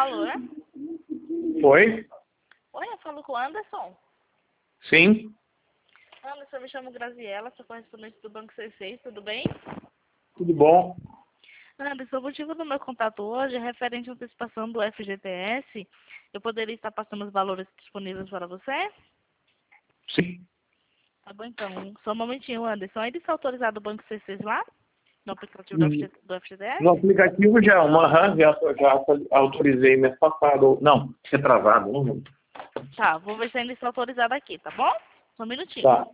Alô, né? Oi? Oi, eu falo com o Anderson. Sim? Anderson, eu me chamo Graziela, sou correspondente do Banco C6, tudo bem? Tudo bom? Anderson, o motivo do meu contato hoje é referente à antecipação do FGTS. Eu poderia estar passando os valores disponíveis para você? Sim. Tá bom, então. Só um momentinho, Anderson. Ainda está autorizado o Banco C6 lá? No aplicativo do FGTS? No aplicativo já, já autorizei mês passado. Não, retrasado. Não lembro. Tá, vou ver se ainda está autorizado aqui, tá bom? Só um minutinho. Tá.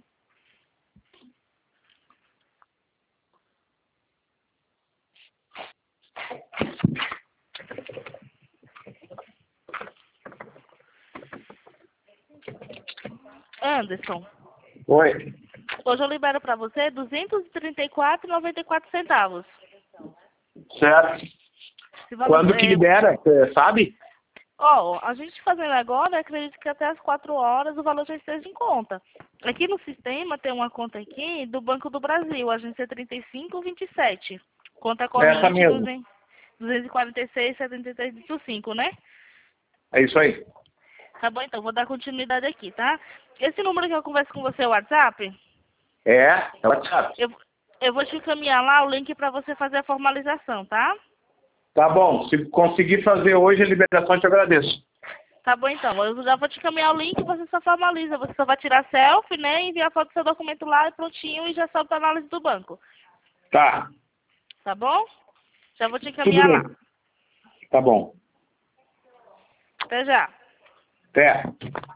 Anderson, Oi. hoje eu libero para você R$ 234,94. Certo. Esse valor, Quando que libera, você sabe? a gente fazendo agora, acredito que até as 4 horas o valor já esteja em conta. Aqui no sistema tem uma conta aqui do Banco do Brasil, agência 3527. Conta Essa corrente mesmo. 246,73,5, né? É isso aí. Tá bom, então, vou dar continuidade aqui, tá? Esse número que eu converso com você é o WhatsApp? É WhatsApp. Eu vou te encaminhar lá o link para você fazer a formalização, tá? Tá bom. Se conseguir fazer hoje a liberação, eu te agradeço. Tá bom, então. Eu já vou te encaminhar o link e você só formaliza. Você só vai tirar selfie, né? Enviar a foto do seu documento lá e prontinho e já sobe para análise do banco. Tá. Tá bom? Já vou te Tudo encaminhar lá. bem. Tá bom. Até já. Até.